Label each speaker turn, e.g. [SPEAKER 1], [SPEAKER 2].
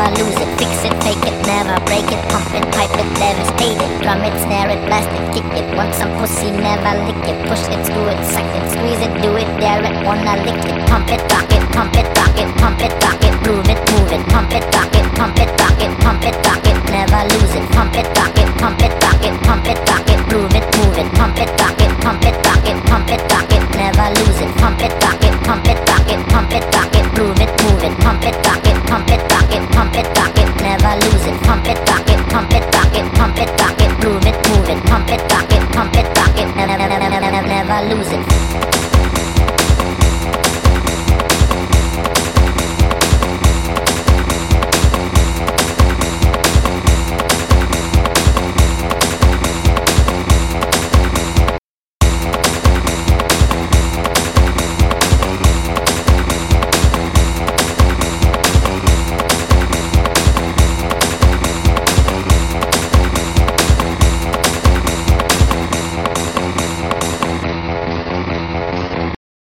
[SPEAKER 1] never lose it. Fix it, fake it, never break it. Pump it, pipe it, devastate it. Drum it, snare it, blast it, kick it. Want some pussy, never lick it. Push it, screw it, suck it, squeeze it, do it, dare it, wanna lick it. Pump it, rock it, pump it, rock it, pump it, rock it, move it, move it. Pump it, rock it, pump it, rock it, pump it, rock it, never lose it. Pump it, rock it, pump it, rock it, pump it, rock it.